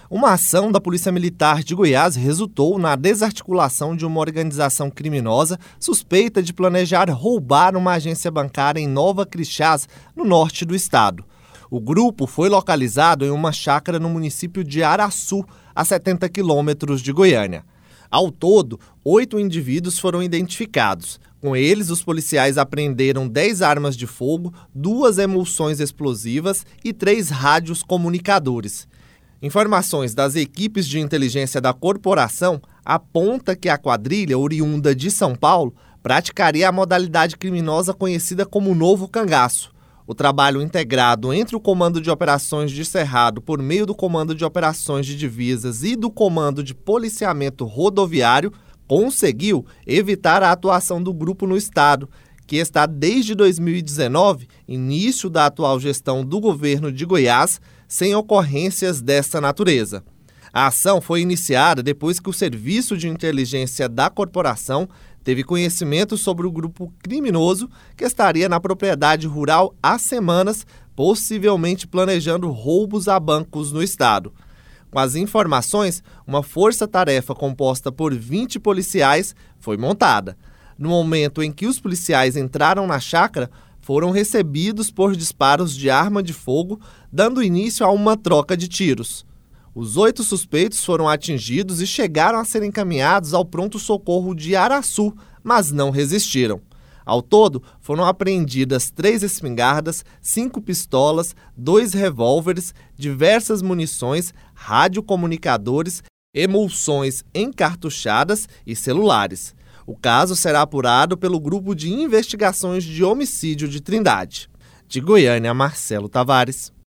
Uma ação da Polícia Militar de Goiás resultou na desarticulação de uma organização criminosa suspeita de planejar roubar uma agência bancária em Nova Crixás, no norte do estado. O grupo foi localizado em uma chácara no município de Araçu, a 70 quilômetros de Goiânia. Ao todo, 8 indivíduos foram identificados. Com eles, os policiais apreenderam 10 armas de fogo, 2 emulsões explosivas e 3 rádios comunicadores. Informações das equipes de inteligência da corporação apontam que a quadrilha, oriunda de São Paulo, praticaria a modalidade criminosa conhecida como Novo Cangaço. O trabalho integrado entre o Comando de Operações de Cerrado por meio do Comando de Operações de Divisas e do Comando de Policiamento Rodoviário conseguiu evitar a atuação do grupo no estado, que está desde 2019, início da atual gestão do governo de Goiás, sem ocorrências desta natureza. A ação foi iniciada depois que o Serviço de Inteligência da Corporação teve conhecimento sobre o grupo criminoso que estaria na propriedade rural há semanas, possivelmente planejando roubos a bancos no estado. Com as informações, uma força-tarefa composta por 20 policiais foi montada. No momento em que os policiais entraram na chácara, foram recebidos por disparos de arma de fogo, dando início a uma troca de tiros. Os 8 suspeitos foram atingidos e chegaram a ser encaminhados ao pronto-socorro de Araçu, mas não resistiram. Ao todo, foram apreendidas 3 espingardas, 5 pistolas, 2 revólveres, diversas munições, radiocomunicadores, emulsões encartuchadas e celulares. O caso será apurado pelo Grupo de Investigações de Homicídio de Trindade. De Goiânia, Marcelo Tavares.